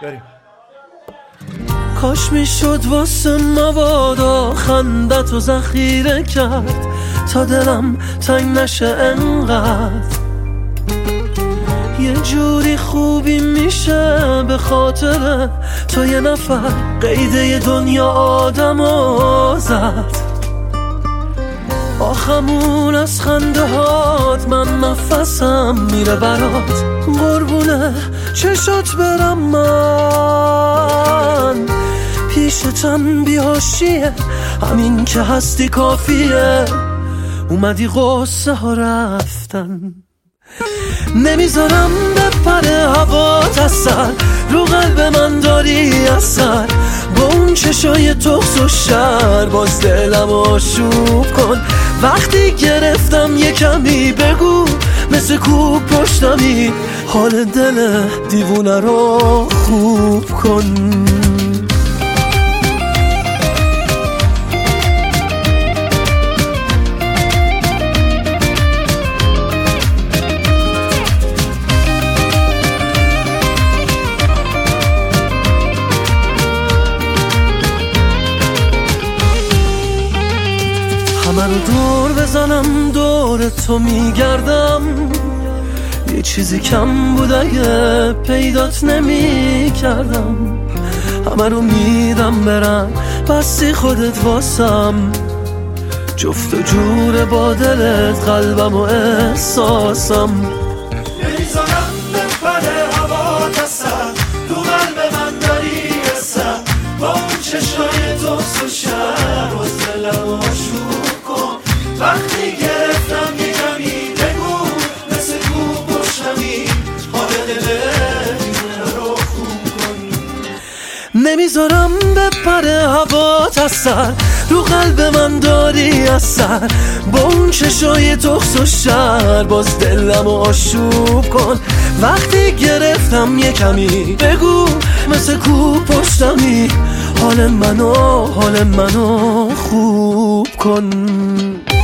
بریم. کاش میشد واسه مبادا خندت و ذخیره کرد تا دلم تنگ نشه انقدر. یه جوری خوبی میشه به خاطر تو یه نفر قیده دنیا آدمو زد. آخمون از خنده هات من نفسم میره برات، قربونه چشات برم من. پیشتم بیهاشیه همین که هستی کافیه، اومدی قصه ها رفتن. نمیذارم بپره هوات از سر، رو قلب من داری اثر. با اون چشای تخس و شر باز دلم آشوب کن. وقتی گرفتم یه کمی بگو مثل کوب پشتمی، حال دل دیوونه رو خوب کن. همه رو دور بزنم دور تو میگردم، یه چیزی کم بود اگه پیدات نمی کردم. همه رو میدم برم بستی خودت واسم، جفت و جور با دلت قلبم و احساسم. نمیذارم بپره هوات از سر، تو قلب من داری اثر. با اون چشای تخس و شر باز دلم آشوب کن. وقتی گرفتم یه کمی بگو مثل کوب پشتمی، حال دل دیوونه رو خوب کن. نمیذارم بپره هوات از سر، رو قلب من داری اثر. با اون چشای تخس و شر باز دلم آشوب کن. وقتی گرفتم یه کمی بگو مثل کوب پشتمی، حال منو خوب کن.